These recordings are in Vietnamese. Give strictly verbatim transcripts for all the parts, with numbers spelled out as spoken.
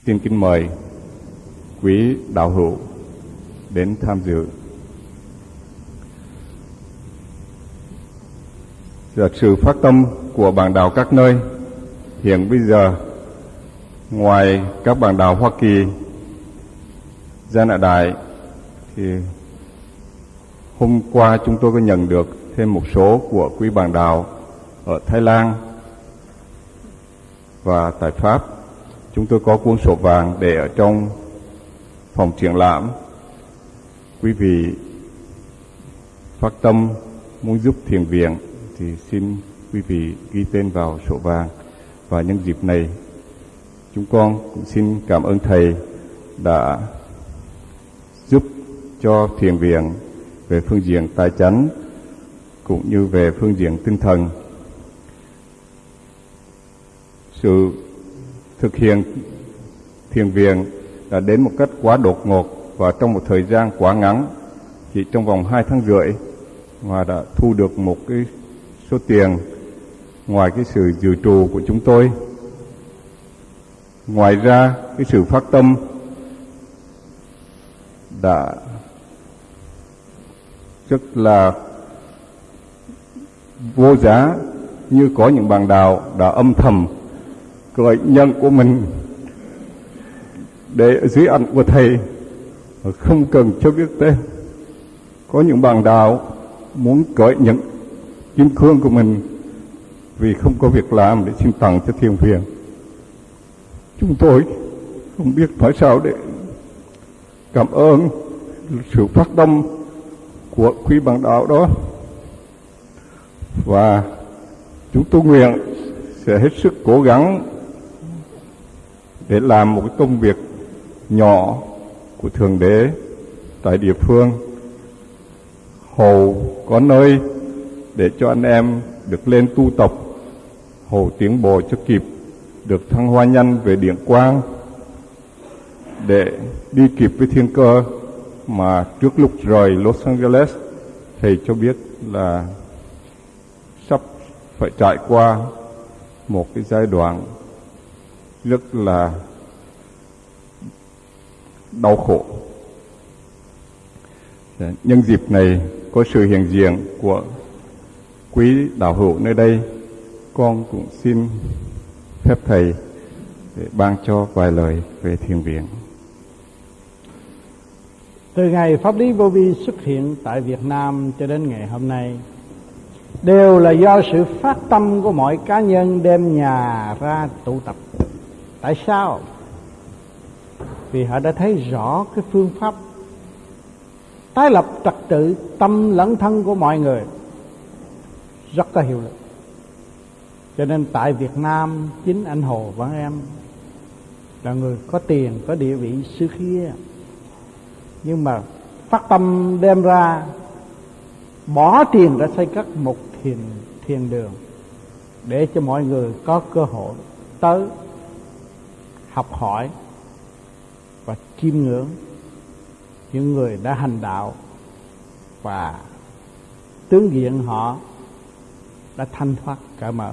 Xin kính mời quý đạo hữu đến tham dự. Là sự phát tâm của bạn đạo các nơi. Hiện bây giờ, ngoài các bạn đạo Hoa Kỳ, Gia Nạ Đại, thì hôm qua chúng tôi có nhận được thêm một số của quý bạn đạo ở Thái Lan và tại Pháp. Chúng tôi có cuốn sổ vàng để ở trong phòng triển lãm. Quý vị phát tâm muốn giúp thiền viện thì xin quý vị ghi tên vào sổ vàng. Và nhân dịp này, chúng con cũng xin cảm ơn Thầy đã giúp cho thiền viện về phương diện tài chánh cũng như về phương diện tinh thần. Sự thực hiện thiền viện đã đến một cách quá đột ngột và trong một thời gian quá ngắn, chỉ trong vòng hai tháng rưỡi, và đã thu được một cái số tiền ngoài cái sự dự trù của chúng tôi. Ngoài ra, cái sự phát tâm đã rất là vô giá, như có những bạn đạo đã âm thầm gửi nhân của mình để ở dưới ảnh của Thầy, không cần cho biết tên. Có những bạn đạo muốn gửi những kim cương của mình vì không có việc làm để xin tặng cho thiền viện. Chúng tôi không biết nói sao để cảm ơn sự phát tâm của quý bạn đạo đó, và chúng tôi nguyện sẽ hết sức cố gắng để làm một cái công việc nhỏ của Thượng Đế tại địa phương, hầu có nơi để cho anh em được lên tu tập, hầu tiến bộ cho kịp được thăng hoa nhanh về điện quang, để đi kịp với thiên cơ mà trước lúc rời Los Angeles, Thầy cho biết là sắp phải trải qua một cái giai đoạn rất là đau khổ. Nhân dịp này có sự hiện diện của quý đạo hữu nơi đây, con cũng xin phép Thầy để ban cho vài lời về thiền viện. Từ ngày Pháp lý vô vi xuất hiện tại Việt Nam cho đến ngày hôm nay, đều là do sự phát tâm của mọi cá nhân đem nhà ra tụ tập. Tại sao? Vì họ đã thấy rõ cái phương pháp tái lập trật tự tâm lẫn thân của mọi người rất có hiệu lực. Cho nên tại Việt Nam, chính anh Hồ Văn Em là người có tiền, có địa vị xưa kia, nhưng mà phát tâm đem ra, bỏ tiền ra xây cất một thiền, thiền đường để cho mọi người có cơ hội tới học hỏi và chiêm ngưỡng những người đã hành đạo, và tướng diện họ đã thanh thoát cởi mở.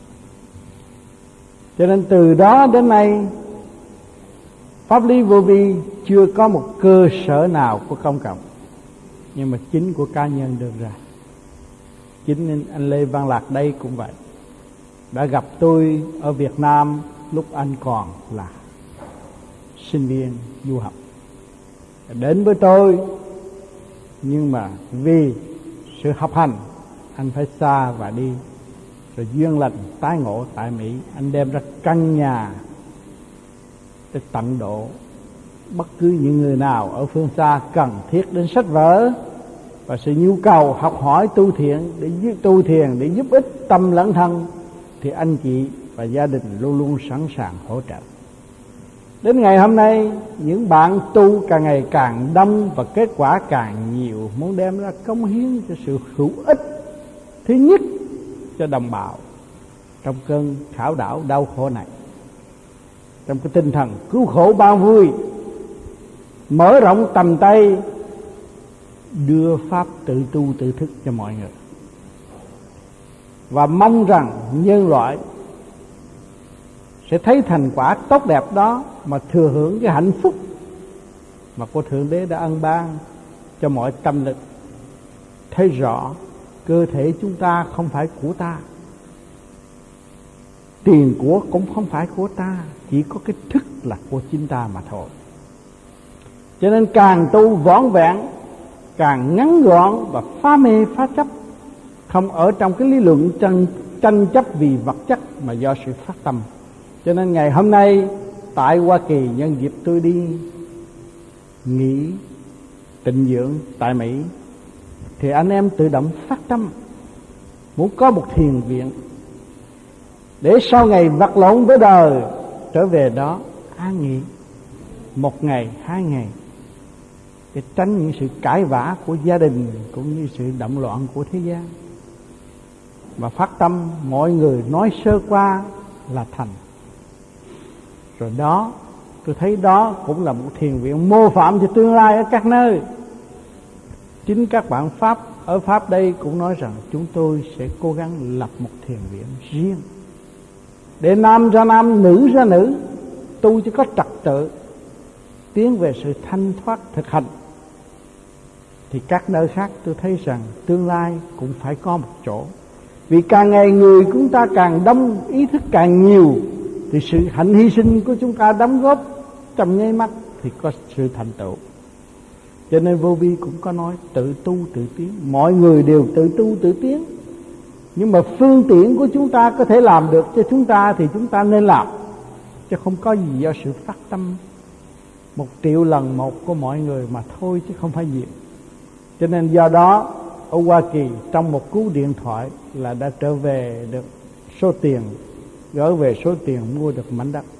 Cho nên từ đó đến nay, Pháp lý vô vi chưa có một cơ sở nào của công cộng, nhưng mà chính của cá nhân đưa ra. Chính anh Lê Văn Lạc đây cũng vậy, đã gặp tôi ở Việt Nam lúc anh còn là sinh viên du học, đến với tôi, nhưng mà vì sự học hành anh phải xa và đi, rồi duyên lành tái ngộ tại Mỹ, anh đem ra căn nhà để tận độ bất cứ những người nào ở phương xa cần thiết đến sách vở và sự nhu cầu học hỏi tu thiện để giúp tu thiền để giúp ích tâm lẫn thân, thì anh chị và gia đình luôn luôn sẵn sàng hỗ trợ. Đến ngày hôm nay, những bạn tu càng ngày càng đông và kết quả càng nhiều, muốn đem ra cống hiến cho sự hữu ích thứ nhất cho đồng bào trong cơn khảo đảo đau khổ này, trong cái tinh thần cứu khổ bao vui, mở rộng tầm tay, đưa pháp tự tu tự thức cho mọi người, và mong rằng nhân loại sẽ thấy thành quả tốt đẹp đó mà thừa hưởng cái hạnh phúc mà của Thượng Đế đã ân ban cho mọi tâm lực, thấy rõ cơ thể chúng ta không phải của ta, tiền của cũng không phải của ta, chỉ có cái thức là của chính ta mà thôi. Cho nên càng tu vỏn vẹn, càng ngắn gọn và phá mê phá chấp, không ở trong cái lý luận tranh, tranh chấp vì vật chất mà do sự phát tâm. Cho nên ngày hôm nay tại Hoa Kỳ, nhân dịp tôi đi nghỉ tịnh dưỡng tại Mỹ, thì anh em tự động phát tâm muốn có một thiền viện để sau ngày vật lộn với đời trở về đó an nghỉ một ngày, hai ngày, để tránh những sự cãi vã của gia đình cũng như sự động loạn của thế gian. Mà phát tâm mọi người nói sơ qua là thành. Rồi đó, tôi thấy đó cũng là một thiền viện mô phạm cho tương lai ở các nơi. Chính các bạn Pháp ở Pháp đây cũng nói rằng chúng tôi sẽ cố gắng lập một thiền viện riêng, để nam ra nam, nữ ra nữ, tu cho có trật tự, tiến về sự thanh thoát thực hành. Thì các nơi khác tôi thấy rằng tương lai cũng phải có một chỗ. Vì càng ngày người chúng ta càng đông, ý thức càng nhiều, thì sự hạnh hy sinh của chúng ta đóng góp trong nháy mắt thì có sự thành tựu. Cho nên Vô Vi cũng có nói tự tu tự tiến. Mọi người đều tự tu tự tiến, nhưng mà phương tiện của chúng ta có thể làm được cho chúng ta thì chúng ta nên làm, chứ không có gì do sự phát tâm một triệu lần một của mọi người mà thôi, chứ không phải nhiều. Cho nên do đó ở Hoa Kỳ trong một cú điện thoại là đã trở về được số tiền, gỡ về số tiền mua được mảnh đất.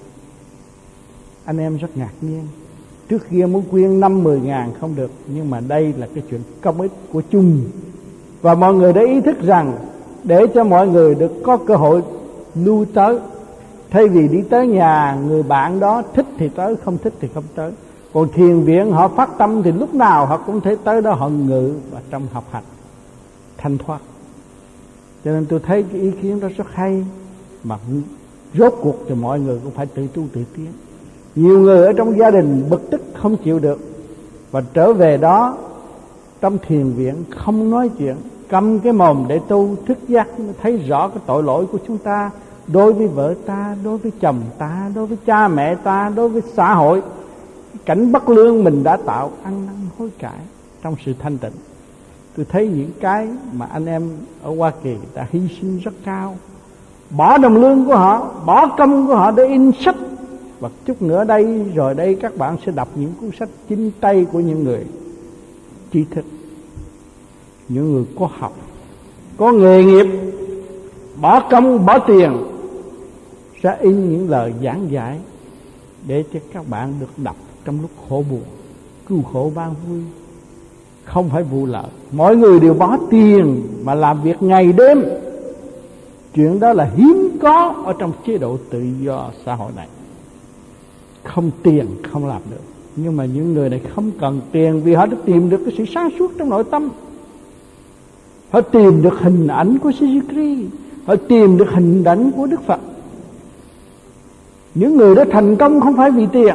Anh em rất ngạc nhiên. Trước kia muốn quyên năm mười ngàn không được, nhưng mà đây là cái chuyện công ích của chung. Và mọi người đã ý thức rằng để cho mọi người được có cơ hội lưu tới, thay vì đi tới nhà người bạn đó, thích thì tới, không thích thì không tới. Còn thiền viện họ phát tâm thì lúc nào họ cũng thể tới đó, họ ngự và trong học hành thanh thoát. Cho nên tôi thấy cái ý kiến đó rất hay, mà rốt cuộc thì mọi người cũng phải tự tu tự tiến. Nhiều người ở trong gia đình bực tức không chịu được, và trở về đó trong thiền viện không nói chuyện, câm cái mồm để tu, thức giác thấy rõ cái tội lỗi của chúng ta đối với vợ ta, đối với chồng ta, đối với cha mẹ ta, đối với xã hội. Cảnh bất lương mình đã tạo, ăn năn hối cải trong sự thanh tịnh. Tôi thấy những cái mà anh em ở Hoa Kỳ đã hy sinh rất cao, bỏ đồng lương của họ, bỏ công của họ để in sách. Và chút nữa đây, rồi đây các bạn sẽ đọc những cuốn sách chính tay của những người tri thức, những người có học, có nghề nghiệp, bỏ công, bỏ tiền, sẽ in những lời giảng giải để cho các bạn được đọc trong lúc khổ buồn, cứu khổ ban vui, không phải vụ lợi. Mỗi người đều bỏ tiền mà làm việc ngày đêm. Chuyện đó là hiếm có ở trong chế độ tự do xã hội này. Không tiền không làm được. Nhưng mà những người này không cần tiền, vì họ đã tìm được cái sự sáng suốt trong nội tâm. Họ tìm được hình ảnh của Jesus Christ, họ tìm được hình ảnh của Đức Phật. Những người đó thành công không phải vì tiền,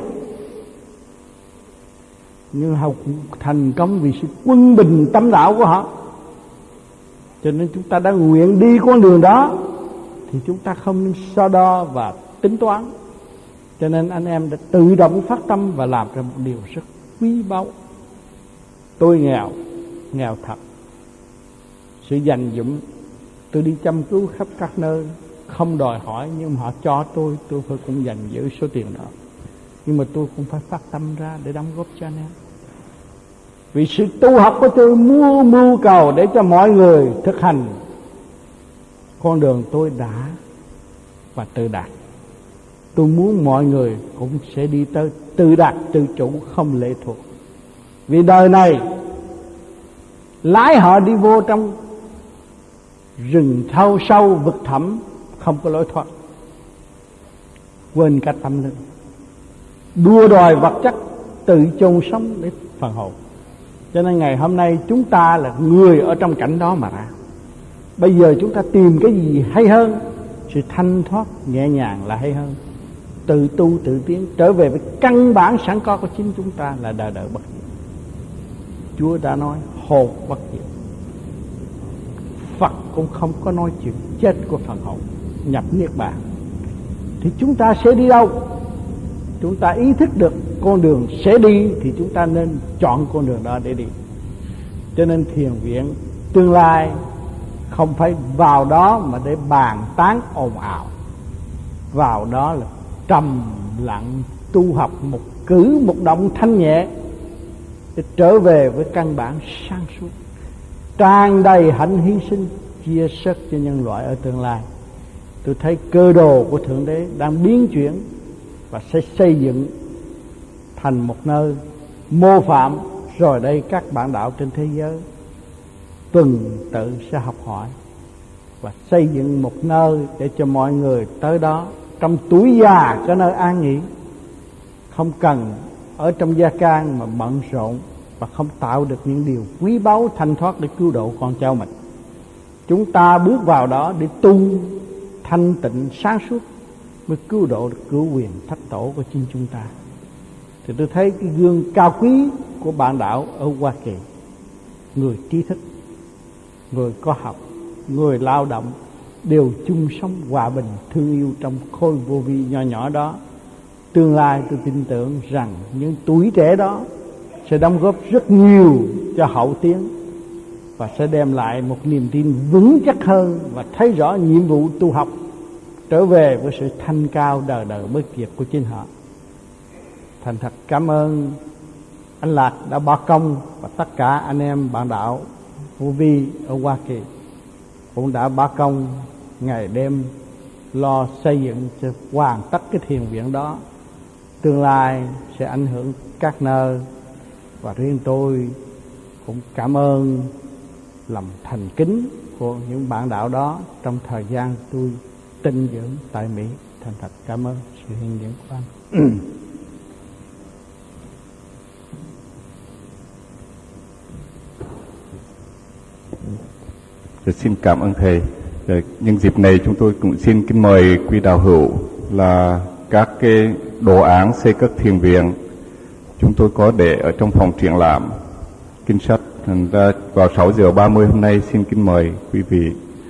nhưng họ thành công vì sự quân bình tâm đạo của họ. Cho nên chúng ta đã nguyện đi con đường đó thì chúng ta không nên so đo và tính toán. Cho nên anh em đã tự động phát tâm và làm ra một điều rất quý báu. Tôi nghèo, nghèo thật. Sự dành dụm, tôi đi chăm cứu khắp các nơi, không đòi hỏi, nhưng mà họ cho tôi, tôi phải cũng dành giữ số tiền đó. Nhưng mà tôi cũng phải phát tâm ra để đóng góp cho anh em. Vì sự tu học của tôi mưu mưu cầu để cho mọi người thực hành con đường tôi đã và tự đạt. Tôi muốn mọi người cũng sẽ đi tới tự đạt, tự chủ, không lệ thuộc. Vì đời này lái họ đi vô trong rừng sâu sâu vực thẳm, không có lối thoát, quên cả tâm linh, đua đòi vật chất, tự chôn sống để phần hồn. Cho nên ngày hôm nay chúng ta là người ở trong cảnh đó mà ra. Bây giờ chúng ta tìm cái gì hay hơn? Sự thanh thoát nhẹ nhàng là hay hơn. tự tu tự tiến, trở về với căn bản sẵn có của chính chúng ta là đời đời bất diệt. Chúa đã nói hồn bất diệt. Phật cũng không có nói chuyện chết của phần hồn nhập niết bàn. Thì chúng ta sẽ đi đâu? Chúng ta ý thức được con đường sẽ đi thì chúng ta nên chọn con đường đó để đi. Cho nên thiền viện tương lai không phải vào đó mà để bàn tán ồn ào. Vào đó là trầm lặng tu học, một cử một động thanh nhẹ để trở về với căn bản sáng suốt, tràn đầy hạnh hy sinh chia sẻ cho nhân loại ở tương lai. Tôi thấy cơ đồ của Thượng Đế đang biến chuyển và sẽ xây dựng thành một nơi mô phạm. Rồi đây các bạn đạo trên thế giới tuần tự sẽ học hỏi và xây dựng một nơi để cho mọi người tới đó trong tuổi già có nơi an nghỉ, không cần ở trong gia can mà bận rộn và không tạo được những điều quý báu thanh thoát để cứu độ con cháu mình. Chúng ta bước vào đó để tu thanh tịnh sáng suốt mới cứu độ được cửu quyền thất tổ của chính chúng ta. Thì tôi thấy cái gương cao quý của bạn đạo ở Hoa Kỳ, người trí thức, người có học, người lao động đều chung sống hòa bình thương yêu trong khối vô vi nhỏ nhỏ đó. Tương lai tôi tin tưởng rằng những tuổi trẻ đó sẽ đóng góp rất nhiều cho hậu tiến và sẽ đem lại một niềm tin vững chắc hơn và thấy rõ nhiệm vụ tu học, trở về với sự thanh cao đời đời bất diệt của chính họ. Thành thật cảm ơn anh Lạc đã bỏ công, và tất cả anh em bạn đạo vô vi ở Hoa Kỳ cũng đã bỏ công ngày đêm lo xây dựng cho hoàn tất cái thiền viện đó. Tương lai sẽ ảnh hưởng các nơi, và riêng tôi cũng cảm ơn lòng thành kính của những bạn đạo đó trong thời gian tôi tinh dưỡng tại Mỹ. Thành thật cảm ơn sự hiện diện của anh. Rồi xin cảm ơn thầy. Rồi, nhân dịp này chúng tôi cũng xin kính mời quý đạo hữu là các cái đồ án xây cất thiền viện chúng tôi có để ở trong phòng triển lãm kinh sách. Thành ra vào sáu giờ ba mươi hôm nay xin kính mời quý vị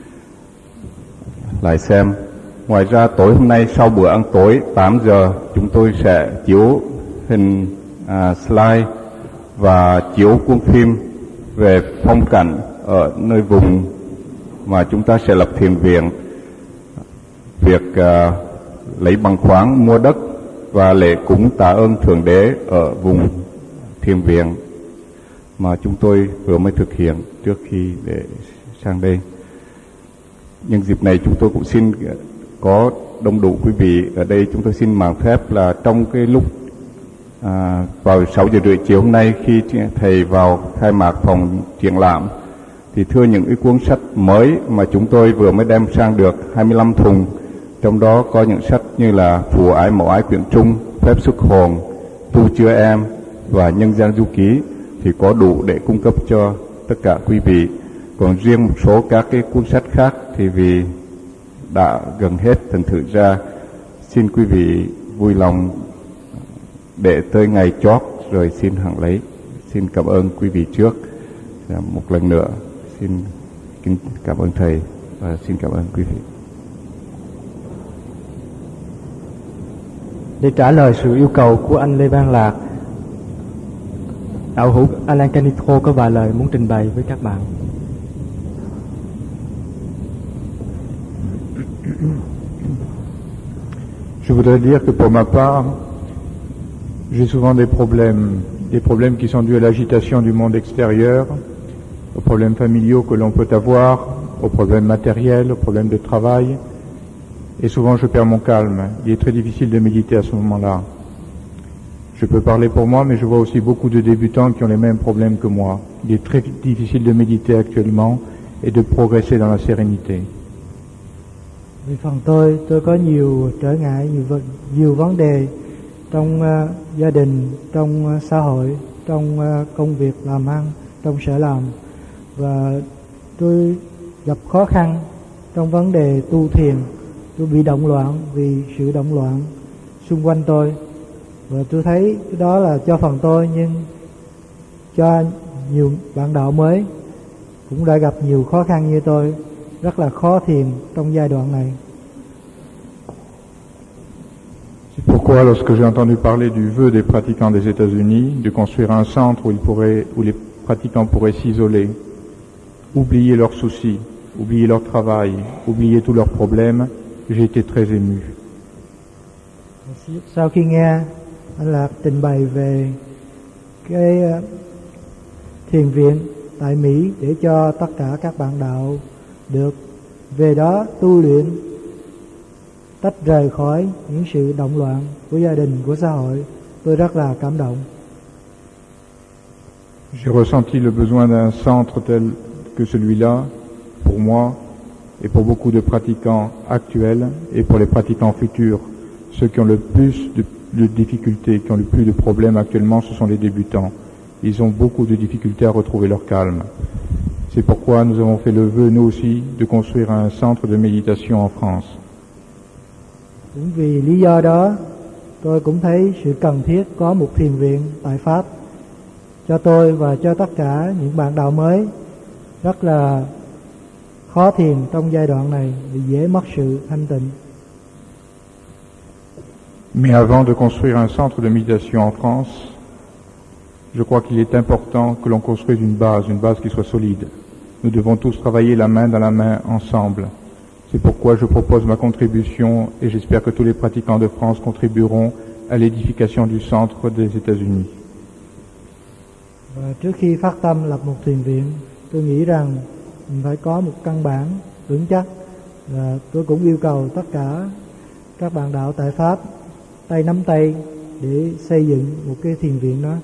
lại xem. Ngoài ra tối hôm nay sau bữa ăn tối tám giờ chúng tôi sẽ chiếu hình à, slide và chiếu cuốn phim về phong cảnh ở nơi vùng mà chúng ta sẽ lập thiền viện, việc uh, lấy bằng khoáng mua đất và lễ cúng tạ ơn Thượng Đế ở vùng thiền viện mà chúng tôi vừa mới thực hiện trước khi để sang đây. Nhân dịp này chúng tôi cũng xin có đông đủ quý vị ở đây. Chúng tôi xin mạn phép là trong cái lúc à, vào sáu giờ rưỡi chiều hôm nay khi thầy vào khai mạc phòng triển lãm thì thưa những cái cuốn sách mới mà chúng tôi vừa mới đem sang được hai mươi lăm thùng. Trong đó có những sách như là Phù Ái Mẫu Ái Quyển Trung, Phép Xuất Hồn, Tu Chưa Em và Nhân Gian Du Ký thì có đủ để cung cấp cho tất cả quý vị. Còn riêng một số các cái cuốn sách khác thì vì đã gần hết, thành thử ra xin quý vị vui lòng để tới ngày chót rồi xin hẳn lấy. Xin cảm ơn quý vị trước. Một lần nữa xin kính cảm ơn thầy và xin cảm ơn quý vị. Để trả lời sự yêu cầu của anh Lê Văn Lạc, đạo hữu Alan Canitro có vài lời muốn trình bày với các bạn. Je voudrais dire que pour ma part, j'ai souvent des problèmes, des problèmes qui sont dus à l'agitation du monde extérieur, aux problèmes familiaux que l'on peut avoir, aux problèmes matériels, aux problèmes de travail. Et souvent je perds mon calme. Il est très difficile de méditer à ce moment-là. Je peux parler pour moi, mais je vois aussi beaucoup de débutants qui ont les mêmes problèmes que moi. Il est très difficile de méditer actuellement et de progresser dans la sérénité. Vì phần tôi, tôi có nhiều trở ngại, nhiều, nhiều vấn đề trong uh, gia đình, trong uh, xã hội, trong uh, công việc làm ăn, trong sở làm. Và tôi gặp khó khăn trong vấn đề tu thiền. Tôi bị động loạn vì sự động loạn xung quanh tôi, và tôi thấy cái đó là cho phần tôi, nhưng cho nhiều bạn đạo mới cũng đã gặp nhiều khó khăn như tôi, rất là khó thiền trong giai đoạn này. C'est pourquoi lorsque j'ai entendu parler du vœu des pratiquants des États-Unis de construire un centre où, ils pourraient, où les pratiquants pourraient s'isoler, oublier leurs soucis, oublier leur travail, oublier tous leurs problèmes, j'ai été très ému. Sau khi nghe anh Lạc trình bày về cái thiền viện tại Mỹ để cho tất cả các bạn đạo được về đó tu luyện, tách rời khỏi những sự động loạn của gia đình, của xã hội, tôi rất là cảm động. J'ai ressenti le besoin d'un centre tel que celui-là pour moi et pour beaucoup de pratiquants actuels et pour les pratiquants futurs. Ceux qui ont le plus de, de difficultés, qui ont le plus de problèmes actuellement, ce sont les débutants. Ils ont beaucoup de difficultés à retrouver leur calme. C'est pourquoi nous avons fait le vœu, nous aussi, de construire un centre de méditation en France. Cũng vì lý do đó, tôi cũng thấy sự cần thiết có một thiền viện tại Pháp cho tôi và cho tất cả những bạn đạo mới rất là khó thiền trong giai đoạn này, vì dễ mất sự thanh tịnh. Mais avant de construire un centre de méditation en France, je crois qu'il est important que l'on construise une base, une base qui soit solide. Nous devons tous travailler la main dans la main ensemble. C'est pourquoi je propose ma contribution et j'espère que tous les pratiquants de France contribueront à l'édification du centre des États-Unis. Và trước khi phát tâm lập một thiền viện, tôi nghĩ rằng mình phải có một căn bản vững chắc. Và tôi cũng yêu cầu tất cả các bạn đạo tại Pháp tay nắm tay để xây dựng một cái thiền viện đó.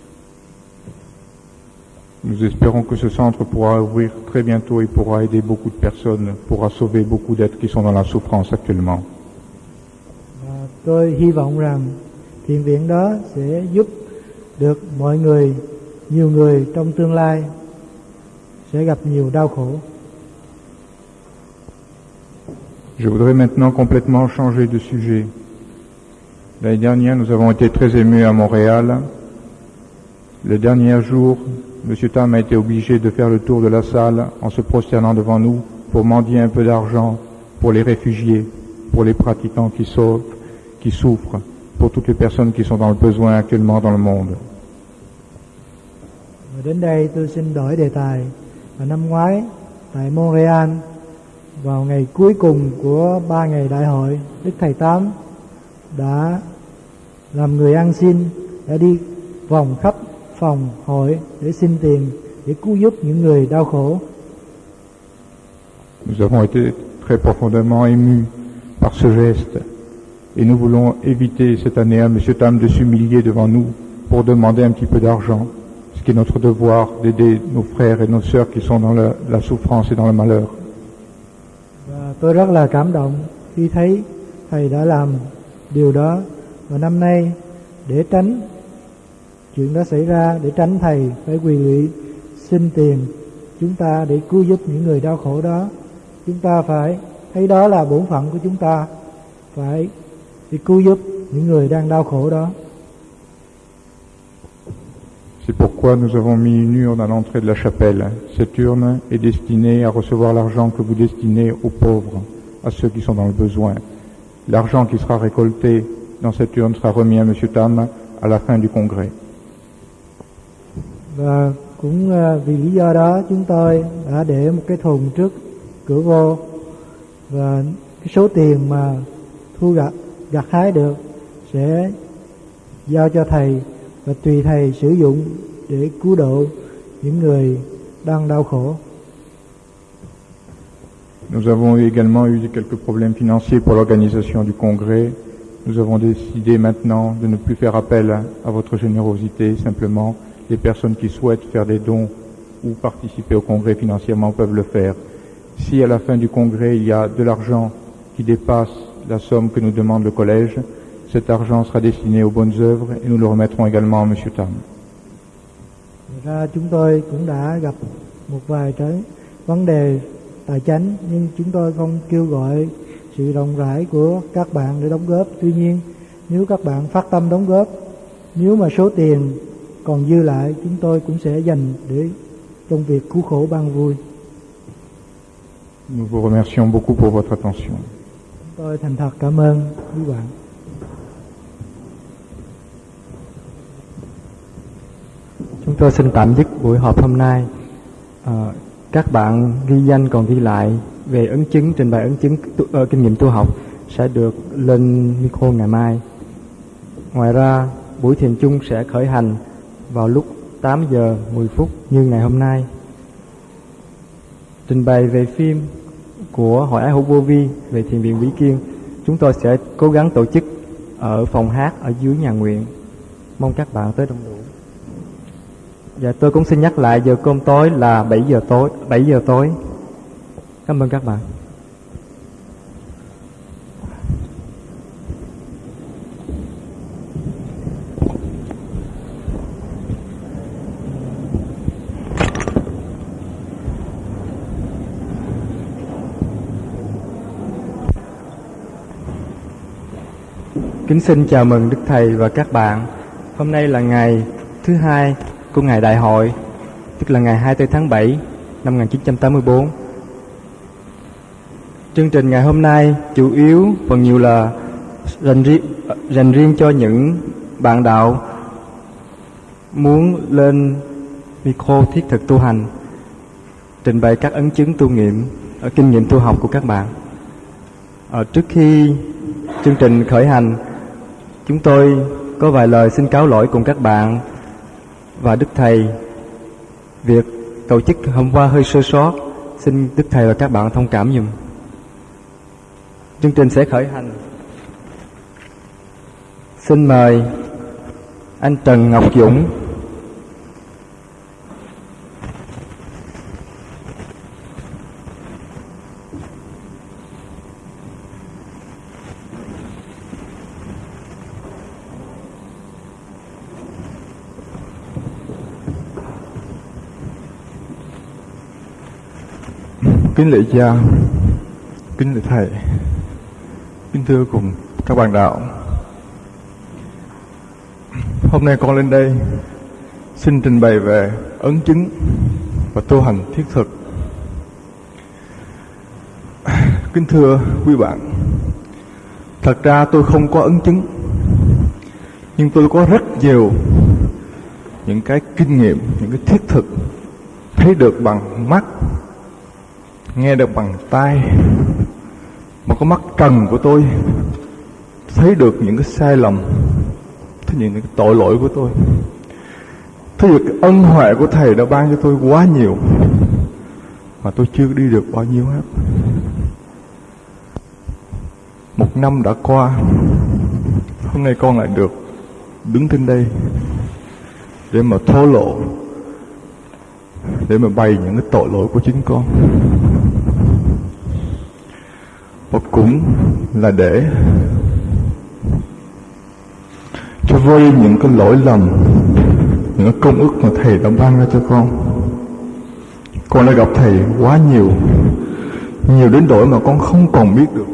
Nous espérons que ce centre pourra ouvrir très bientôt et pourra aider beaucoup de personnes, pourra sauver beaucoup d'êtres qui sont dans la souffrance actuellement. Và tôi hy vọng rằng thiền viện đó sẽ giúp được mọi người, nhiều người trong tương lai sẽ gặp nhiều đau khổ. Je voudrais maintenant complètement changer de sujet. L'année dernière, nous avons été très émus à Montréal. Le dernier jour, M. Tam a été obligé de faire le tour de la salle en se prosternant devant nous pour mendier un peu d'argent pour les réfugiés, pour les pratiquants qui souffrent, qui souffrent, pour toutes les personnes qui sont dans le besoin actuellement dans le monde. Và đến đây tôi xin đổi đề tài. Và năm ngoái tại Montreal, vào ngày cuối cùng của ba ngày đại hội, Đức Thầy Tám đã làm người ăn xin, đã đi vòng khắp phòng hội để xin tiền, để cứu giúp những người đau khổ. Nous avons été très profondément émus par ce geste et nous voulons éviter cette année à M. Tam de s'humilier devant nous pour demander un petit peu d'argent, ce qui est notre devoir d'aider nos frères et nos sœurs qui sont dans la, la souffrance et dans le malheur. Và tôi rất là cảm động khi thấy Thầy đã làm điều đó, và năm nay để tránh chuyện đó xảy ra, để tránh Thầy phải quỳ lụy xin tiền chúng ta để cứu giúp những người đau khổ đó, chúng ta phải thấy đó là bổn phận của chúng ta, phải đi cứu giúp những người đang đau khổ đó. C'est pourquoi nous avons mis une urne à l'entrée de la chapelle. Cette urne est destinée à recevoir l'argent que vous destinez aux pauvres, à ceux qui sont dans le besoin. L'argent qui sera récolté dans cette urne sera remis à M. Tam à la fin du congrès. Và cũng vì lý do đó chúng tôi đã để một cái thùng trước cửa vô, và cái số tiền mà thu gặt gặt hái được sẽ giao cho Thầy, và tùy Thầy sử dụng để cứu độ những người đang đau khổ. Nous avons également eu quelques problèmes financiers pour l'organisation du congrès. Nous avons décidé maintenant de ne plus faire appel à votre générosité, simplement les personnes qui souhaitent faire des dons ou participer au congrès financièrement peuvent le faire. Si à la fin du congrès il y a de l'argent qui dépasse la somme que nous demande le collège, cet argent sera destiné aux bonnes œuvres et nous le remettrons également à M. Tam. Ra chúng tôi cũng đã gặp một vài cái vấn đề tài chánh, nhưng chúng tôi không kêu gọi sự rộng rãi của các bạn để đóng góp. Tuy nhiên Nếu các bạn phát tâm đóng góp, nếu mà số tiền còn dư lại, chúng tôi cũng sẽ dành để trong việc cứu khổ ban vui. Nous vous remercions beaucoup pour votre attention. Tôi thành thật cảm ơn quý bạn. Chúng tôi xin tạm dứt buổi họp hôm nay. À, các bạn ghi danh còn ghi lại về ấn chứng, trình bày ấn chứng uh, kinh nghiệm tu học sẽ được lên micro ngày mai. Ngoài ra, buổi thiền chung sẽ khởi hành vào lúc tám giờ mười phút như ngày hôm nay. Trình bày về phim của Hội Ái Hữu Vô Vi về Thiền viện Vĩ Kiên, chúng tôi sẽ cố gắng tổ chức ở phòng hát ở dưới nhà nguyện. Mong các bạn tới đông đủ. Và tôi cũng xin nhắc lại giờ cơm tối là bảy giờ tối, bảy giờ tối. Cảm ơn các bạn. Kính xin chào mừng Đức Thầy và các bạn. Hôm nay là ngày thứ hai của ngày đại hội, tức là ngày hai mươi tư tháng bảy năm một nghìn chín trăm tám mươi tư. Chương trình ngày hôm nay chủ yếu phần nhiều là dành riêng, dành riêng cho những bạn đạo muốn lên micro thiết thực tu hành, trình bày các ấn chứng tu nghiệm, kinh nghiệm tu học của các bạn. Ở trước khi chương trình khởi hành, chúng tôi có vài lời xin cáo lỗi cùng các bạn và Đức Thầy. Việc tổ chức hôm qua hơi sơ sót, xin Đức Thầy và các bạn thông cảm giùm. Chương trình sẽ khởi hành. Xin mời anh Trần Ngọc Dũng. Kính lạy cha, kính lạy thầy, kính thưa cùng các bạn đạo. Hôm nay con lên đây xin trình bày về ấn chứng và tu hành thiết thực. Kính thưa quý bạn, thật ra tôi không có ấn chứng, nhưng tôi có rất nhiều những cái kinh nghiệm, những cái thiết thực, thấy được bằng mắt, nghe được bằng tai, mà có mắt trần của tôi thấy được những cái sai lầm, thấy những cái tội lỗi của tôi, thấy được cái ân huệ của Thầy đã ban cho tôi quá nhiều mà tôi chưa đi được bao nhiêu hết. Một năm đã qua, hôm nay con lại được đứng trên đây để mà thổ lộ, để mà bày những cái tội lỗi của chính con, và cũng là để cho vơi những cái lỗi lầm, những cái công ước mà Thầy đã ban ra cho con. Con đã gặp Thầy quá nhiều, nhiều đến nỗi mà con không còn biết được.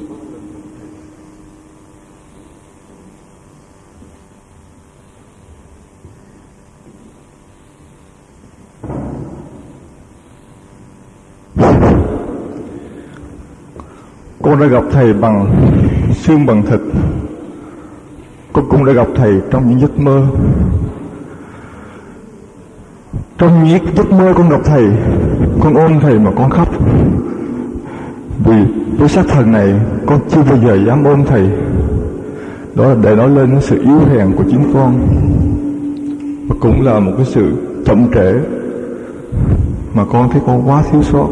Con đã gặp Thầy bằng xương bằng thịt. Con cũng đã gặp Thầy trong những giấc mơ. Trong những giấc mơ con gặp Thầy, con ôm Thầy mà con khóc. Vì với xác thần này, con chưa bao giờ dám ôm Thầy. Đó là để nói lên cái sự yếu hèn của chính con, và cũng là một cái sự chậm trễ mà con thấy con quá thiếu sót.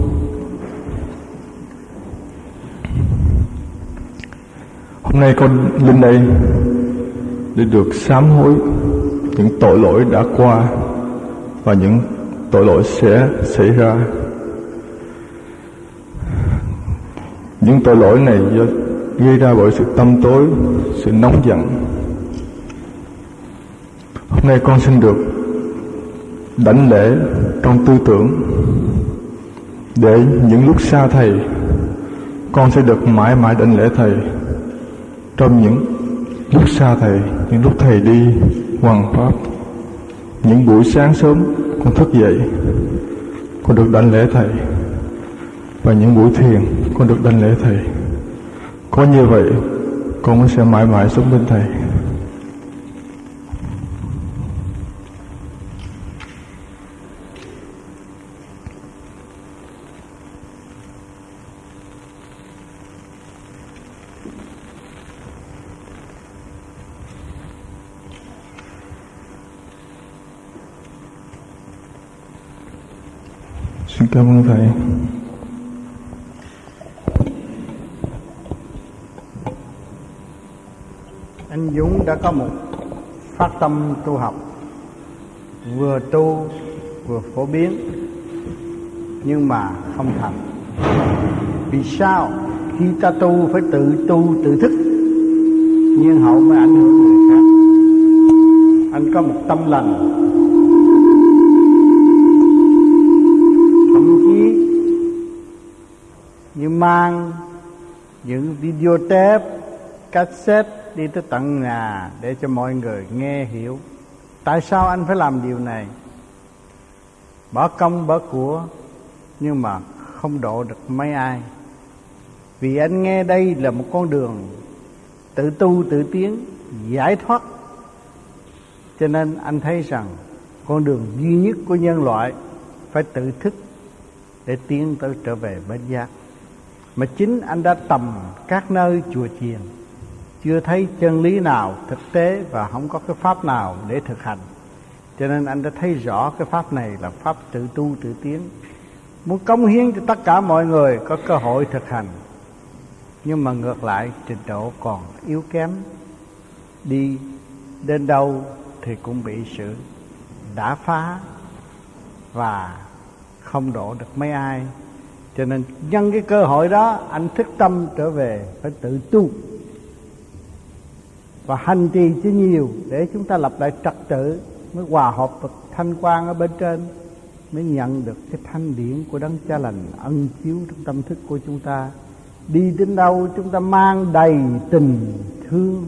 Hôm nay con lên đây để được sám hối những tội lỗi đã qua và những tội lỗi sẽ xảy ra. Những tội lỗi này do gây ra bởi sự tâm tối, sự nóng giận. Hôm nay con xin được đảnh lễ trong tư tưởng, để những lúc xa Thầy, con sẽ được mãi mãi đảnh lễ Thầy trong những lúc xa thầy, những lúc thầy đi hoằng pháp, những buổi sáng sớm con thức dậy, con được đảnh lễ thầy, và những buổi thiền con được đảnh lễ thầy. Có như vậy con sẽ mãi mãi sống bên thầy. Xin cảm ơn thầy. Anh Dũng đã có một phát tâm tu học, vừa tu vừa phổ biến, nhưng mà không thành. Vì sao? Khi ta tu phải tự tu tự thức, nhiên hậu mới ảnh hưởng người khác. Anh có một tâm lành, thậm chí như mang những video tape, cassette đi tới tận nhà để cho mọi người nghe hiểu. Tại sao anh phải làm điều này? Bỏ công bỏ của, nhưng mà không độ được mấy ai. Vì anh nghe đây là một con đường tự tu tự tiến, giải thoát. Cho nên anh thấy rằng con đường duy nhất của nhân loại phải tự thức để tiến tới trở về bến giác. Mà chính anh đã tầm các nơi chùa chiền, chưa thấy chân lý nào thực tế và không có cái pháp nào để thực hành. Cho nên anh đã thấy rõ cái pháp này là pháp tự tu tự tiến, muốn cống hiến cho tất cả mọi người có cơ hội thực hành. Nhưng mà ngược lại trình độ còn yếu kém, đi đến đâu thì cũng bị sự đả phá và không độ được mấy ai. Cho nên nhân cái cơ hội đó, anh thức tâm trở về phải tự tu và hành trì chứ nhiều, để chúng ta lập lại trật tự, mới hòa hợp được thanh quan ở bên trên, mới nhận được cái thanh điển của Đấng Cha Lành ân chiếu trong tâm thức của chúng ta. Đi đến đâu chúng ta mang đầy tình thương,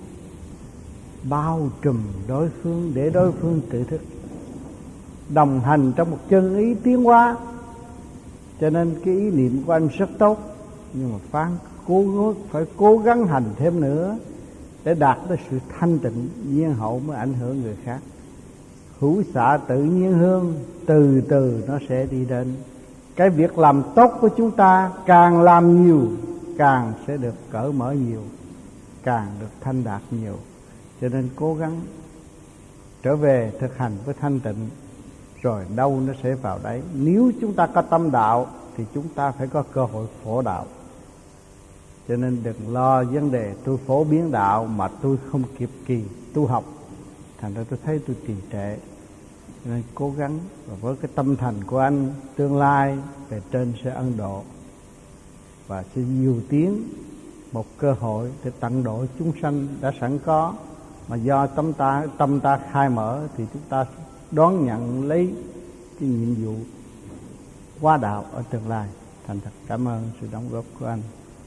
bao trùm đối phương để đối phương tự thức, đồng hành trong một chân ý tiến hóa. Cho nên cái ý niệm của anh rất tốt, nhưng mà phán cố phải cố gắng hành thêm nữa để đạt tới sự thanh tịnh nhiên hậu mới ảnh hưởng người khác. Hữu xạ tự nhiên hương, từ từ nó sẽ đi đến. Cái việc làm tốt của chúng ta càng làm nhiều, càng sẽ được cởi mở nhiều, càng được thanh đạt nhiều. Cho nên cố gắng trở về thực hành với thanh tịnh, rồi đâu nó sẽ vào đấy. Nếu chúng ta có tâm đạo thì chúng ta phải có cơ hội phổ đạo. Cho nên đừng lo vấn đề tôi phổ biến đạo mà tôi không kịp kỳ tu học, thành ra tôi thấy tôi trì trệ. Cho nên cố gắng, và với cái tâm thành của anh, tương lai về trên sẽ ân độ và sẽ nhiều tiến một cơ hội để tận độ chúng sanh đã sẵn có. Mà do tâm ta, tâm ta khai mở thì chúng ta đón nhận lấy cái nhiệm vụ qua đạo ở tương lai. Thành thật cảm ơn sự đóng góp của anh.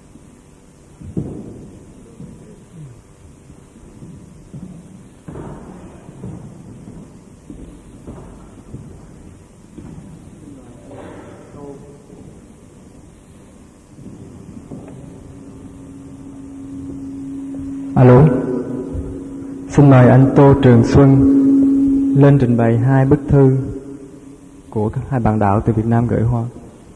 Alo, xin mời anh Tô Trường Xuân lên trình bày hai bức thư của các hai bạn đạo từ Việt Nam gửi qua.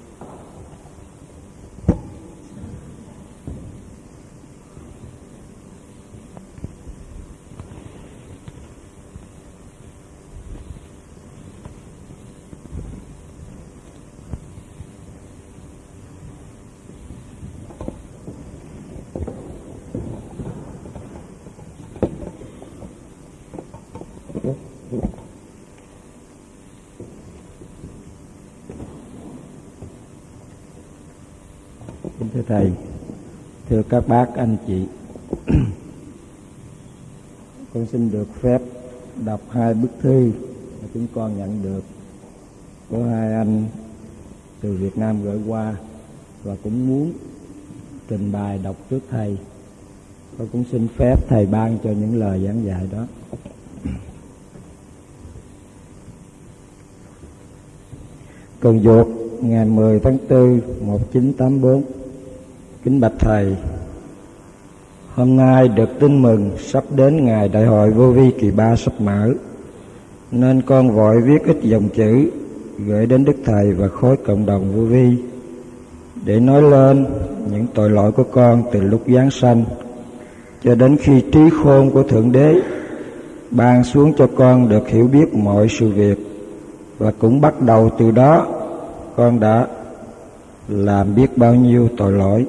Thưa Thầy, thưa các bác anh chị, con xin được phép đọc hai bức thư mà chúng con nhận được của hai anh từ Việt Nam gửi qua, và cũng muốn trình bày đọc trước Thầy. Con cũng xin phép thầy ban cho những lời giảng dạy đó. Cần Duộc, ngày mười tháng tư một nghìn chín trăm tám mươi tư. Kính bạch thầy, hôm nay được tin mừng sắp đến ngày đại hội vô vi kỳ ba sắp mở, nên con vội viết ít dòng chữ gửi đến Đức Thầy và khối cộng đồng vô vi để nói lên những tội lỗi của con từ lúc giáng sanh cho đến khi trí khôn của Thượng Đế ban xuống cho con được hiểu biết mọi sự việc, và cũng bắt đầu từ đó con đã làm biết bao nhiêu tội lỗi.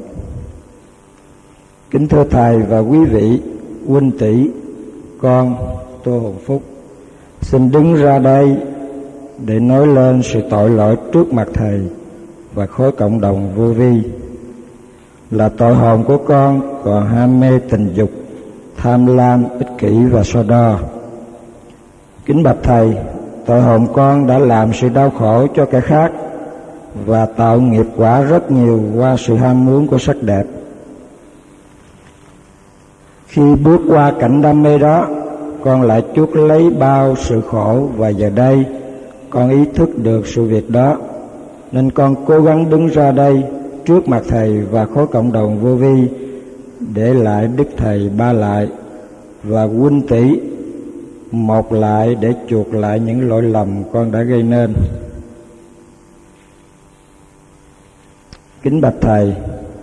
Kính thưa thầy và quý vị huynh tỷ, con Tô Hồng Phúc xin đứng ra đây để nói lên sự tội lỗi trước mặt thầy và khối cộng đồng vô vi. Là tội hồn của con còn ham mê tình dục, tham lam, ích kỷ và so đo. Kính bạch thầy, tội hồn con đã làm sự đau khổ cho kẻ khác và tạo nghiệp quả rất nhiều qua sự ham muốn của sắc đẹp. Khi bước qua cảnh đam mê đó, con lại chuốc lấy bao sự khổ, và giờ đây con ý thức được sự việc đó, nên con cố gắng đứng ra đây trước mặt thầy và khối cộng đồng vô vi để lại Đức Thầy ba lại và huynh tỷ một lại để chuộc lại những lỗi lầm con đã gây nên. Kính bạch thầy,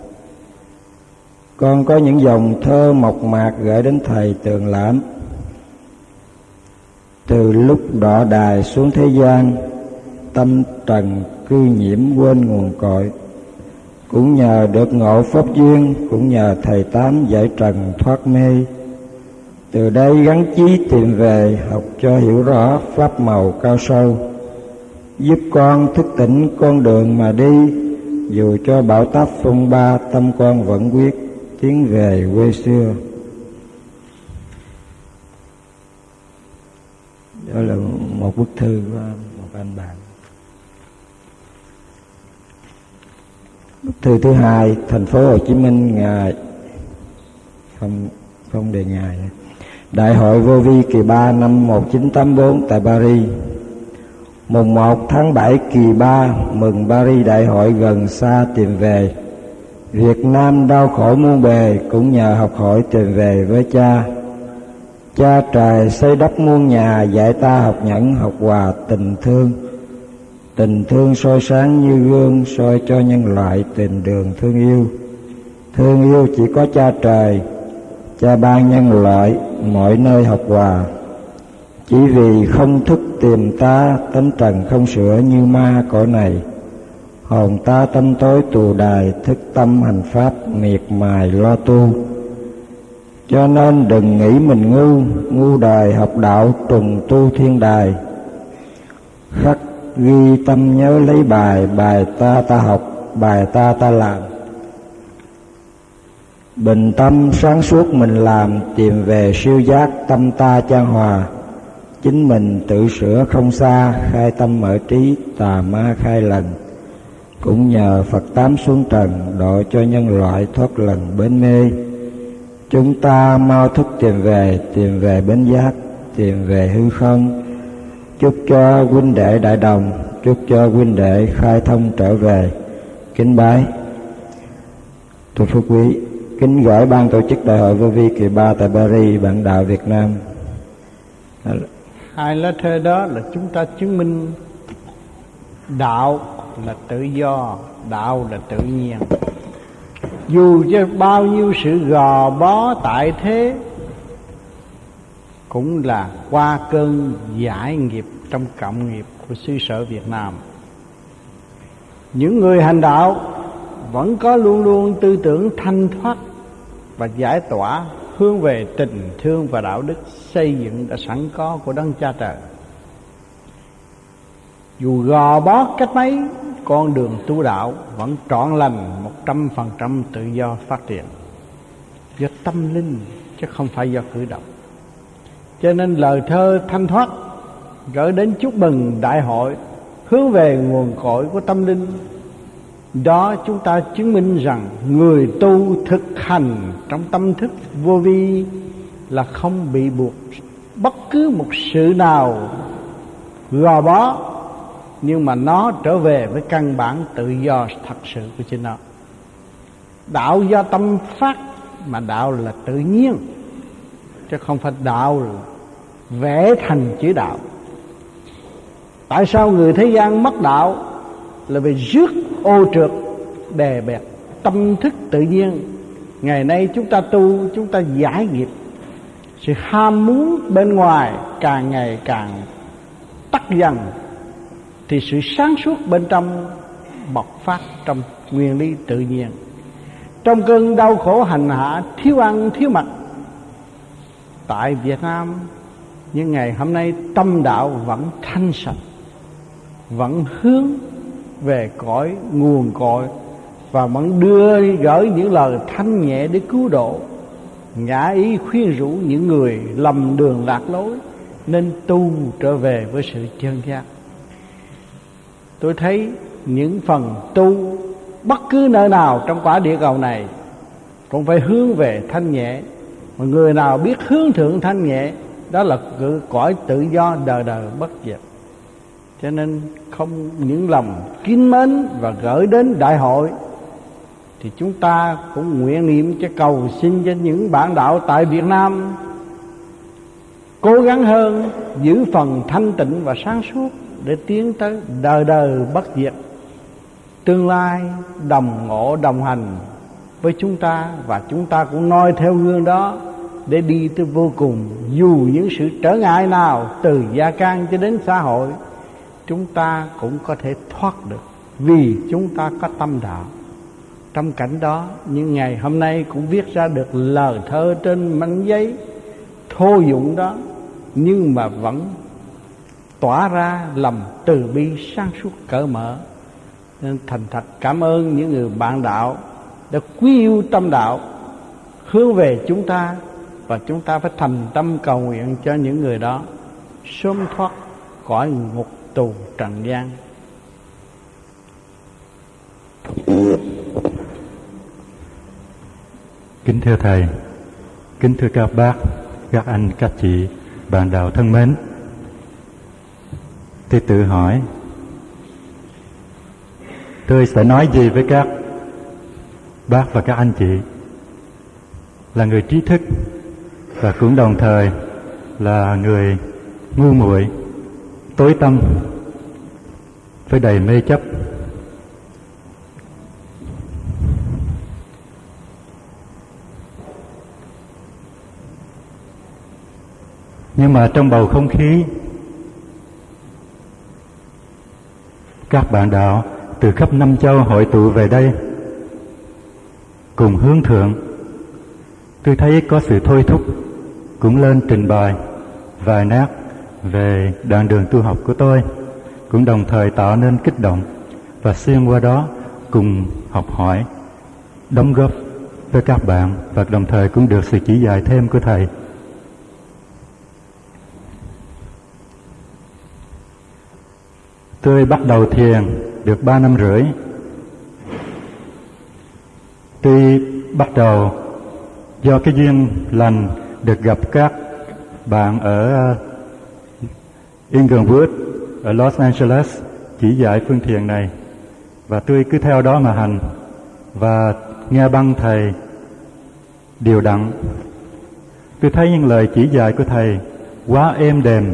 con có những dòng thơ mộc mạc gửi đến thầy Tường Lãm. Từ lúc đọa đài xuống thế gian, tâm trần cư nhiễm quên nguồn cội. Cũng nhờ được ngộ pháp duyên, cũng nhờ thầy Tám giải trần thoát mê. Từ đây gắng chí tìm về, học cho hiểu rõ pháp màu cao sâu, giúp con thức tỉnh con đường mà đi. Dù cho bão táp phong ba, tâm con vẫn quyết tiến về quê xưa. Đó là một bức thư của một anh bạn. Bức thư thứ hai, thành phố Hồ Chí Minh, ngày không không đề ngày. Đại hội vô vi kỳ ba năm một nghìn chín trăm tám mươi tư tại Paris. Mùng một tháng bảy kỳ ba, mừng Paris đại hội gần xa tìm về. Việt Nam đau khổ muôn bề, cũng nhờ học hỏi tìm về với cha. Cha trời xây đắp muôn nhà, dạy ta học nhẫn học hòa tình thương. Tình thương soi sáng như gương, soi cho nhân loại tìm đường thương yêu. Thương yêu chỉ có cha trời, cha ban nhân loại mọi nơi học hòa. Chỉ vì không thức tìm ta, tánh trần không sửa như ma cõi này. Hồn ta tâm tối tù đài, thức tâm hành pháp miệt mài lo tu. Cho nên đừng nghĩ mình ngu, ngu đời học đạo trùng tu thiên đài. Khắc ghi tâm nhớ lấy bài, bài ta ta học, bài ta ta làm. Bình tâm sáng suốt mình làm, tìm về siêu giác tâm ta chan hòa. Chính mình tự sửa không xa, khai tâm mở trí tà ma khai lần. Cũng nhờ Phật Tám xuống trần, độ cho nhân loại thoát lần bến mê. Chúng ta mau thức tìm về, tìm về bến giác, tìm về hư không. Chúc cho huynh đệ đại đồng, chúc cho huynh đệ khai thông trở về. Kính bái tôi Phú Quý, kính gửi ban tổ chức đại hội vô vi kỳ ba tại Paris, bạn đạo Việt Nam. Hai lá thơ đó là chúng ta chứng minh đạo là tự do, đạo là tự nhiên. Dù cho bao nhiêu sự gò bó tại thế, cũng là qua cơn giải nghiệp trong cộng nghiệp của xứ sở Việt Nam. Những người hành đạo vẫn có luôn luôn tư tưởng thanh thoát và giải tỏa, hướng về tình thương và đạo đức xây dựng đã sẵn có của Đấng Cha Trời. Dù gò bó cách mấy, con đường tu đạo vẫn trọn lành, một trăm phần trăm tự do phát triển do tâm linh chứ không phải do cử động. Cho nên lời thơ thanh thoát gửi đến chúc mừng đại hội, hướng về nguồn cội của tâm linh, Đó chúng ta chứng minh rằng người tu thực hành trong tâm thức vô vi là không bị buộc bất cứ một sự nào gò bó, nhưng mà nó trở về với căn bản tự do thật sự của chính nó. Đạo do tâm phát, mà đạo là tự nhiên, chứ không phải đạo là vẽ thành chữ đạo. Tại sao người thế gian mất đạo? Là vì rước ô trượt đè bẹp tâm thức tự nhiên. Ngày nay chúng ta tu, chúng ta giải nghiệp. Sự ham muốn bên ngoài càng ngày càng tắt dần, thì sự sáng suốt bên trong bộc phát trong nguyên lý tự nhiên. Trong cơn đau khổ hành hạ, thiếu ăn thiếu mặc, tại Việt Nam những ngày hôm nay tâm đạo vẫn thanh sạch, vẫn hướng về cõi nguồn cội, và vẫn đưa gửi những lời thanh nhẹ để cứu độ, ngã ý khuyên rũ những người lầm đường lạc lối nên tu trở về với sự chân giác. Tôi thấy những phần tu bất cứ nơi nào trong quả địa cầu này cũng phải hướng về thanh nhẹ. Mà người nào biết hướng thượng thanh nhẹ, đó là cõi tự do đời đời bất diệt. Cho nên không những lòng kính mến và gửi đến đại hội, thì chúng ta cũng nguyện niệm cho cầu xin cho những bạn đạo tại Việt Nam cố gắng hơn, giữ phần thanh tịnh và sáng suốt để tiến tới đời đời bất diệt. Tương lai đồng ngộ đồng hành với chúng ta, và chúng ta cũng noi theo gương đó để đi tới vô cùng. Dù những sự trở ngại nào từ gia can cho đến xã hội, chúng ta cũng có thể thoát được, vì chúng ta có tâm đạo. Trong cảnh đó, những ngày hôm nay cũng viết ra được lời thơ trên mảnh giấy thô dụng đó, nhưng mà vẫn tỏa ra lòng từ bi sáng suốt cởi mở. Nên thành thật cảm ơn những người bạn đạo đã quý yêu tâm đạo hướng về chúng ta, và chúng ta phải thành tâm cầu nguyện cho những người đó sớm thoát khỏi ngục tù trần gian. Kính thưa Thầy, kính thưa các bác, các anh, các chị, bạn đạo thân mến. Tôi tự hỏi tôi sẽ nói gì với các bác và các anh chị là người trí thức, và cũng đồng thời là người ngu muội, tối tâm, với đầy mê chấp. Nhưng mà trong bầu không khí, các bạn đạo từ khắp năm châu hội tụ về đây cùng hướng thượng, tôi thấy có sự thôi thúc cũng lên trình bày vài nét về đoạn đường tu học của tôi, cũng đồng thời tạo nên kích động, và xuyên qua đó cùng học hỏi, đóng góp với các bạn, và đồng thời cũng được sự chỉ dạy thêm của Thầy. Tôi bắt đầu thiền được ba năm rưỡi. Tôi bắt đầu do cái duyên lành được gặp các bạn ở Inglewood, ở Los Angeles chỉ dạy phương thiền này, và tôi cứ theo đó mà hành, và nghe băng Thầy điều đặn. Tôi thấy những lời chỉ dạy của Thầy quá êm đềm,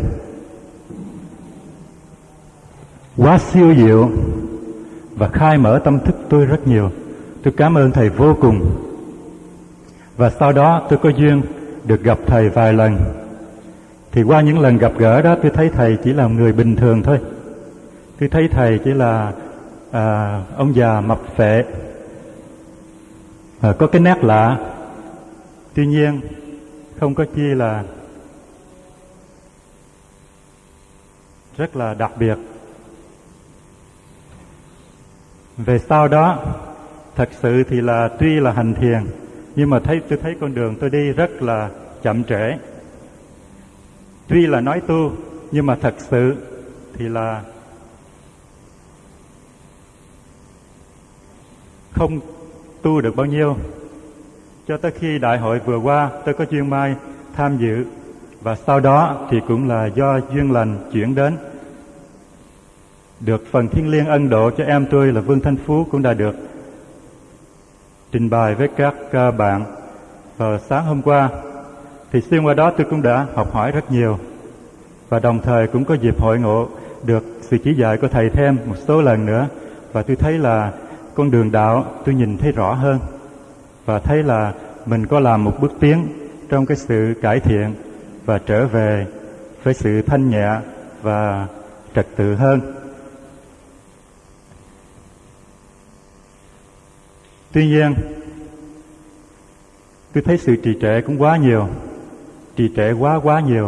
quá siêu diệu, và khai mở tâm thức tôi rất nhiều. Tôi cảm ơn Thầy vô cùng. Và sau đó tôi có duyên được gặp Thầy vài lần. Thì qua những lần gặp gỡ đó, tôi thấy Thầy chỉ là người bình thường thôi. Tôi thấy Thầy chỉ là à, ông già mập phệ, à, có cái nét lạ. Tuy nhiên không có chi là rất là đặc biệt. Về sau đó, thật sự thì là tuy là hành thiền, nhưng mà thấy tôi thấy con đường tôi đi rất là chậm trễ. Tuy là nói tu, nhưng mà thật sự thì là không tu được bao nhiêu. Cho tới khi đại hội vừa qua, tôi có duyên may tham dự, và sau đó thì cũng là do duyên lành chuyển đến, được phần thiêng liêng ân độ cho em tôi là Vương Thanh Phú cũng đã được trình bày với các bạn vào sáng hôm qua. Thì xuyên qua đó tôi cũng đã học hỏi rất nhiều, và đồng thời cũng có dịp hội ngộ được sự chỉ dạy của Thầy thêm một số lần nữa. Và tôi thấy là con đường đạo tôi nhìn thấy rõ hơn, và thấy là mình có làm một bước tiến trong cái sự cải thiện và trở về với sự thanh nhẹ và trật tự hơn. Tuy nhiên, tôi thấy sự trì trệ cũng quá nhiều, trì trệ quá quá nhiều.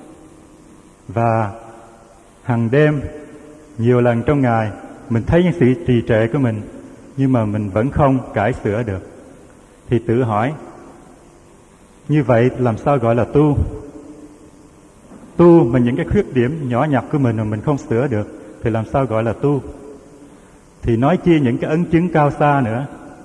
Và hàng đêm, nhiều lần trong ngày, mình thấy những sự trì trệ của mình, nhưng mà mình vẫn không cải sửa được. Thì tự hỏi, như vậy làm sao gọi là tu? Tu mà những cái khuyết điểm nhỏ nhặt của mình mà mình không sửa được, thì làm sao gọi là tu? Thì nói chi những cái ấn chứng cao xa nữa.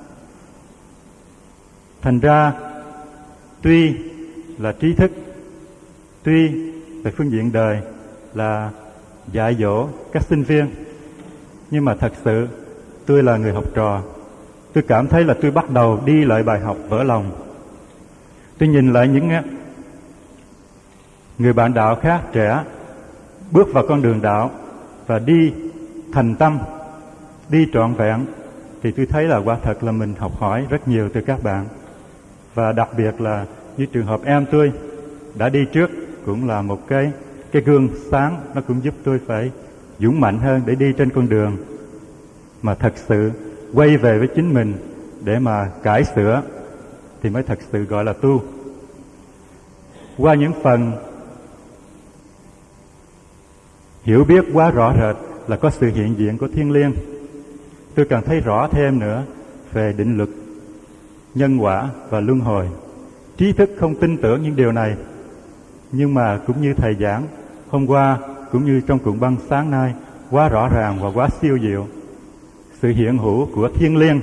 Thành ra, tuy là trí thức, tuy về phương diện đời là dạy dỗ các sinh viên, nhưng mà thật sự tôi là người học trò. Tôi cảm thấy là tôi bắt đầu đi lại bài học vỡ lòng. Tôi nhìn lại những người bạn đạo khác trẻ bước vào con đường đạo và đi thành tâm, đi trọn vẹn, thì tôi thấy là quả thật là mình học hỏi rất nhiều từ các bạn. Và đặc biệt là như trường hợp em tôi đã đi trước, cũng là một cái cái gương sáng, nó cũng giúp tôi phải dũng mạnh hơn để đi trên con đường mà thật sự quay về với chính mình để mà cải sửa, thì mới thật sự gọi là tu. Qua những phần hiểu biết quá rõ rệt là có sự hiện diện của thiên liêng, tôi càng thấy rõ thêm nữa về định luật, nhân quả và luân hồi. Trí thức không tin tưởng những điều này, nhưng mà cũng như Thầy giảng hôm qua, cũng như trong cuộn băng sáng nay, quá rõ ràng và quá siêu diệu. Sự hiện hữu của thiên liêng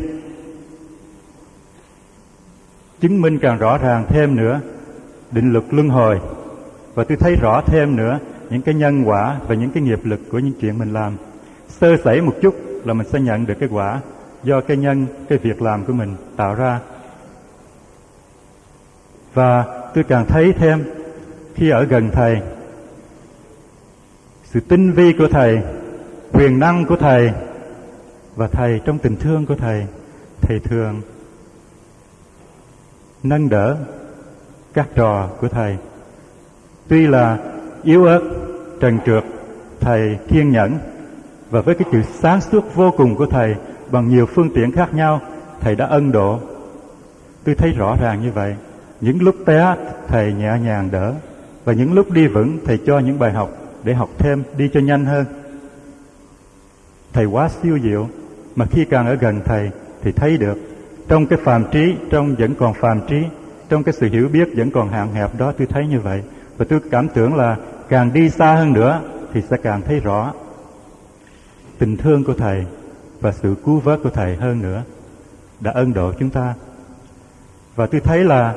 chứng minh càng rõ ràng thêm nữa định luật luân hồi. Và tôi thấy rõ thêm nữa những cái nhân quả và những cái nghiệp lực của những chuyện mình làm. Sơ sẩy một chút là mình sẽ nhận được cái quả do cái nhân, cái việc làm của mình tạo ra. Và tôi càng thấy thêm khi ở gần Thầy, sự tinh vi của Thầy, quyền năng của Thầy, và Thầy trong tình thương của Thầy, Thầy thường nâng đỡ các trò của Thầy. Tuy là yếu ớt, trần trượt, Thầy kiên nhẫn, và với cái sự sáng suốt vô cùng của Thầy bằng nhiều phương tiện khác nhau, Thầy đã ân độ. Tôi thấy rõ ràng như vậy. Những lúc té, Thầy nhẹ nhàng đỡ, và những lúc đi vững, Thầy cho những bài học để học thêm, đi cho nhanh hơn. Thầy quá siêu diệu, mà khi càng ở gần Thầy thì thấy được trong cái phàm trí, trong vẫn còn phàm trí, trong cái sự hiểu biết vẫn còn hạn hẹp đó, tôi thấy như vậy. Và tôi cảm tưởng là càng đi xa hơn nữa thì sẽ càng thấy rõ tình thương của Thầy và sự cứu vớt của Thầy hơn nữa đã ân độ chúng ta. Và tôi thấy là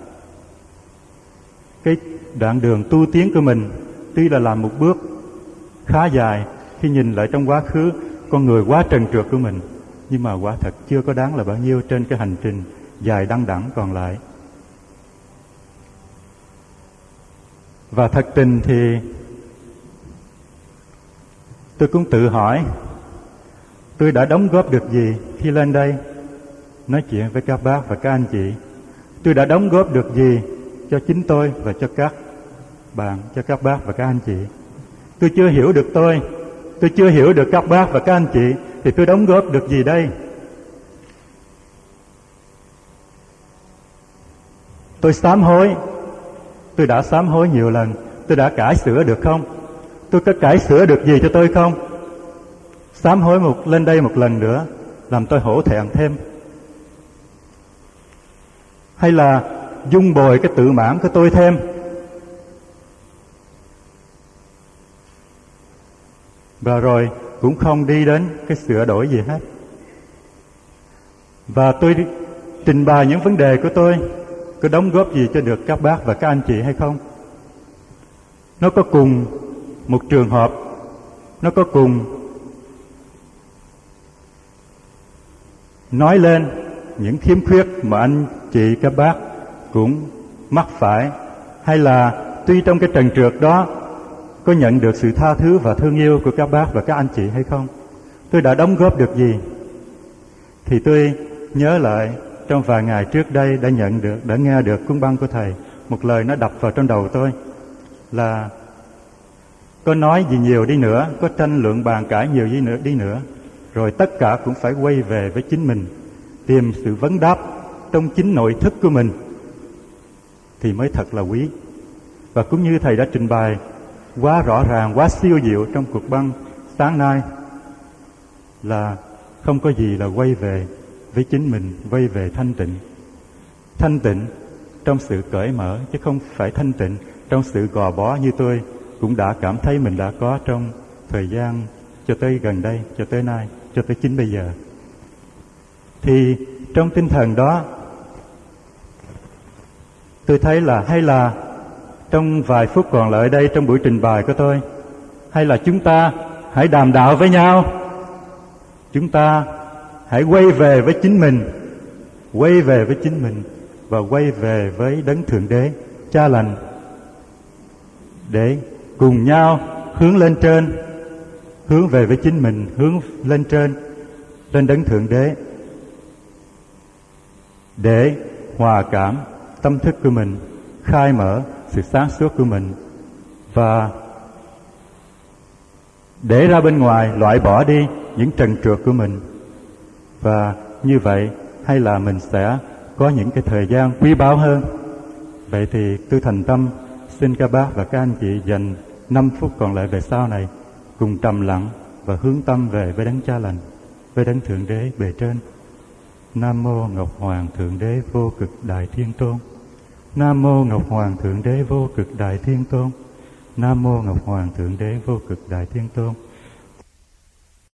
cái đoạn đường tu tiến của mình tuy là làm một bước khá dài, khi nhìn lại trong quá khứ con người quá trần trượt của mình, nhưng mà quả thật chưa có đáng là bao nhiêu trên cái hành trình dài đăng đẳng còn lại. Và thật tình thì tôi cũng tự hỏi tôi đã đóng góp được gì khi lên đây nói chuyện với các bác và các anh chị. Tôi đã đóng góp được gì cho chính tôi và cho các bạn, cho các bác và các anh chị. Tôi chưa hiểu được tôi, tôi chưa hiểu được các bác và các anh chị, thì tôi đóng góp được gì đây? Tôi sám hối, tôi đã sám hối nhiều lần, tôi đã cải sửa được không? Tôi có cải sửa được gì cho tôi không? Sám hối một lên đây một lần nữa làm tôi hổ thẹn thêm, hay là dung bồi cái tự mãn của tôi thêm? Và rồi cũng không đi đến cái sửa đổi gì hết. Và tôi trình bày những vấn đề của tôi có đóng góp gì cho được các bác và các anh chị hay không? Nó có cùng một trường hợp, nó có cùng nói lên những khiếm khuyết mà anh chị các bác cũng mắc phải, hay là tuy trong cái trần trượt đó có nhận được sự tha thứ và thương yêu của các bác và các anh chị hay không? Tôi đã đóng góp được gì? Thì tôi nhớ lại trong vài ngày trước đây đã nhận được, đã nghe được cuốn băng của Thầy, một lời nó đập vào trong đầu tôi là có nói gì nhiều đi nữa, có tranh luận bàn cãi nhiều gì nữa đi nữa, rồi tất cả cũng phải quay về với chính mình, tìm sự vấn đáp trong chính nội thức của mình thì mới thật là quý. Và cũng như Thầy đã trình bày quá rõ ràng, quá siêu diệu trong cuộc băng sáng nay, là không có gì là quay về với chính mình, quay về thanh tịnh. Thanh tịnh trong sự cởi mở, chứ không phải thanh tịnh trong sự gò bó như tôi cũng đã cảm thấy mình đã có trong thời gian cho tới gần đây, cho tới nay, cho tới chính bây giờ. Thì trong tinh thần đó, tôi thấy là hay là trong vài phút còn lại đây trong buổi trình bày của tôi, hay là chúng ta hãy đàm đạo với nhau, chúng ta hãy quay về với chính mình, quay về với chính mình và quay về với Đấng Thượng Đế, Cha Lành, để cùng nhau hướng lên trên, hướng về với chính mình, hướng lên trên, lên Đấng Thượng Đế, để hòa cảm tâm thức của mình, khai mở sự sáng suốt của mình, và để ra bên ngoài loại bỏ đi những trần trượt của mình. Và như vậy hay là mình sẽ có những cái thời gian quý báu hơn. Vậy thì tôi thành tâm xin các bác và các anh chị dành năm phút còn lại về sau này cùng trầm lặng và hướng tâm về với Đấng Cha Lành, với Đấng Thượng Đế bề trên. Nam mô Ngọc Hoàng Thượng Đế vô cực Đại Thiên Tôn. Nam mô Ngọc Hoàng Thượng Đế vô cực Đại Thiên Tôn. Nam mô Ngọc Hoàng Thượng Đế vô cực Đại Thiên Tôn.